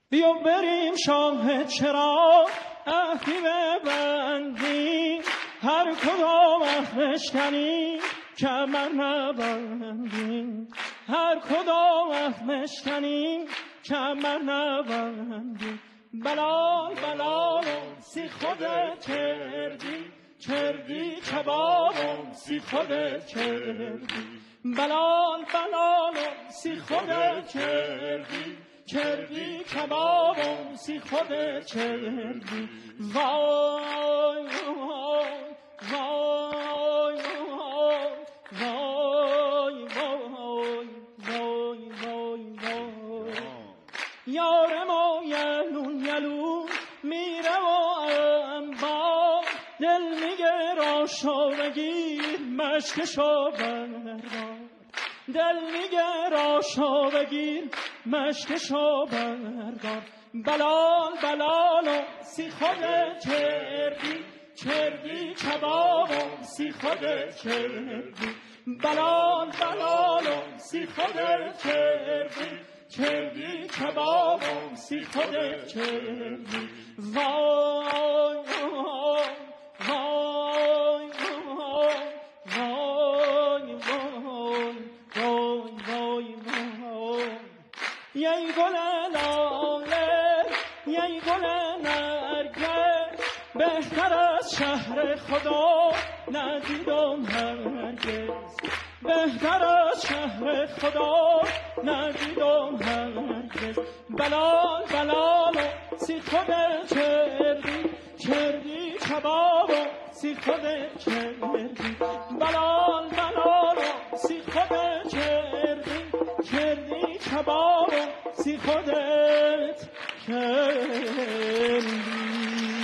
بیا بریم شاه چرا عهدی ببندیم، هر کدام عهد بشکنیم کمر نبندیم، هر کدام عهد بشکنیم کمر نبندیم. بلال بلالم سی خودت کردی، کردی کبابم سی خودت کردی. بلال بلالم سی خودت کردی، کردی کبابم سی خودت کردی. وای وای وای وای وای وای وای وای. یار ما یلون یلون میره و انبار، دل میگه راشو بگیر مشکشو بردار، دل میگه راشو بگیر مشکشو بردار. بلال بلالو سی خودت کردی، کردی کبابم سی خودت کردی. بلال بلالو سی خودت کردی، کردی کبابم سی خودت کردی. وای وای وای وای وای وای وای. یی گل لاله یی گل نرگس، بهتر از شهر خدا ندیدم هرگز، بهتر از شهر خدا ندیدم هرگز. بلال بلال سی خودت کردی، کردی کبابو سی خودت کردی. بلال بلال سی خودت کردی، کردی کبابو سی خودت کردی.